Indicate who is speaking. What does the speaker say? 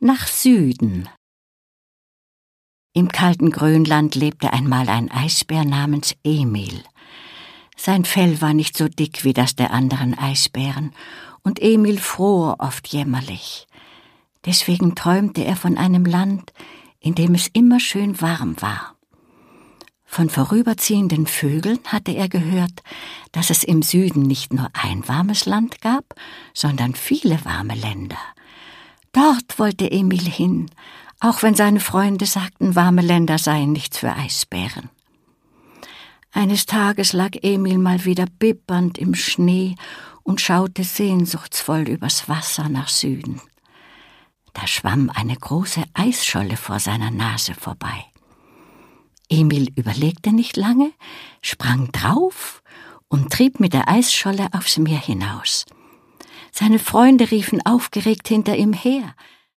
Speaker 1: nach Süden. Im kalten Grönland lebte einmal ein Eisbär namens Emil. Sein Fell war nicht so dick wie das der anderen Eisbären, und Emil fror oft jämmerlich. Deswegen träumte er von einem Land, in dem es immer schön warm war. Von vorüberziehenden Vögeln hatte er gehört, dass es im Süden nicht nur ein warmes Land gab, sondern viele warme Länder. Dort wollte Emil hin, auch wenn seine Freunde sagten, warme Länder seien nichts für Eisbären. Eines Tages lag Emil mal wieder bibbernd im Schnee und schaute sehnsuchtsvoll übers Wasser nach Süden. Da schwamm eine große Eisscholle vor seiner Nase vorbei. Emil überlegte nicht lange, sprang drauf und trieb mit der Eisscholle aufs Meer hinaus. Seine Freunde riefen aufgeregt hinter ihm her: